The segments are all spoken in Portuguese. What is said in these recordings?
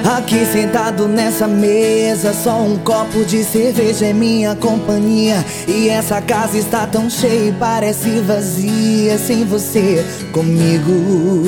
Aqui sentado nessa mesa, só um copo de cerveja é minha companhia. E essa casa está tão cheia e parece vazia sem você comigo.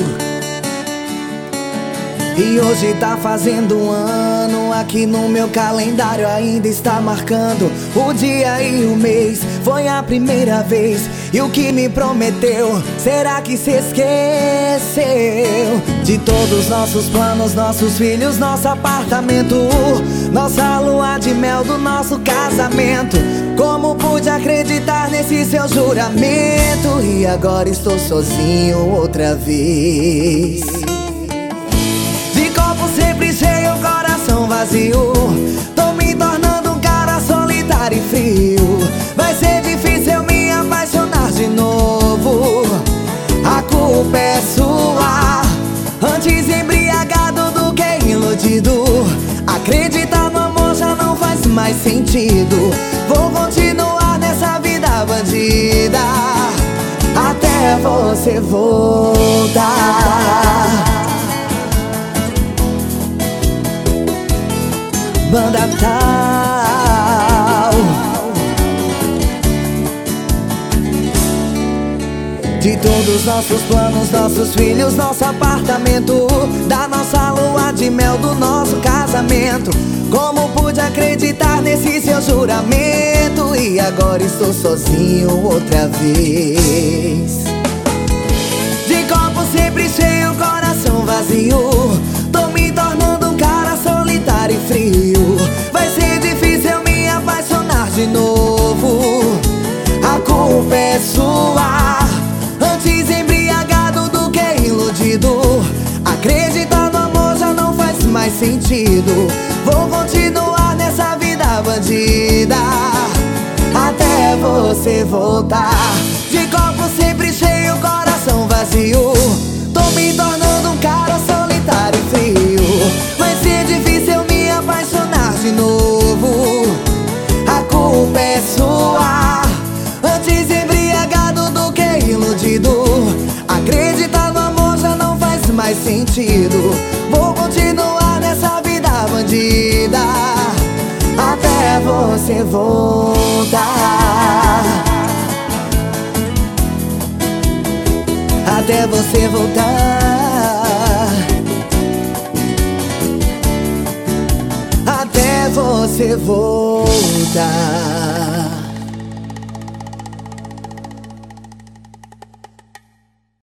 E hoje tá fazendo um ano, aqui no meu calendário ainda está marcando o dia e o mês. Foi a primeira vez, e o que me prometeu, será que se esqueceu? De todos nossos planos, nossos filhos, nosso apartamento, nossa lua de mel do nosso casamento. Como pude acreditar nesse seu juramento? E agora estou sozinho outra vez. Sempre cheio, coração vazio. Tô me tornando um cara solitário e frio. Vai ser difícil eu me apaixonar de novo. A culpa é sua. Antes embriagado do que iludido. Acreditar no amor já não faz mais sentido. Vou continuar nessa vida bandida até você voltar. Banda tal. De todos nossos planos, nossos filhos, nosso apartamento, da nossa lua de mel do nosso casamento. Como pude acreditar nesse seu juramento? E agora estou sozinho outra vez. De copo sempre cheio, coração vazio. Tô me tornando um cara solitário e frio. Vai ser difícil eu me apaixonar de novo. A culpa é sua. Antes embriagado do que iludido. Acreditar no amor já não faz mais sentido. Vou continuar nessa vida bandida até você voltar. De copo sempre cheio, coração vazio. Tô me tornando um cara solitário e frio. Vai ser difícil eu me apaixonar de novo. A culpa é sua. Antes embriagado do que iludido. Acreditar no amor já não faz mais sentido. Vou continuar nessa vida bandida até você voltar. Até você voltar. Até você voltar.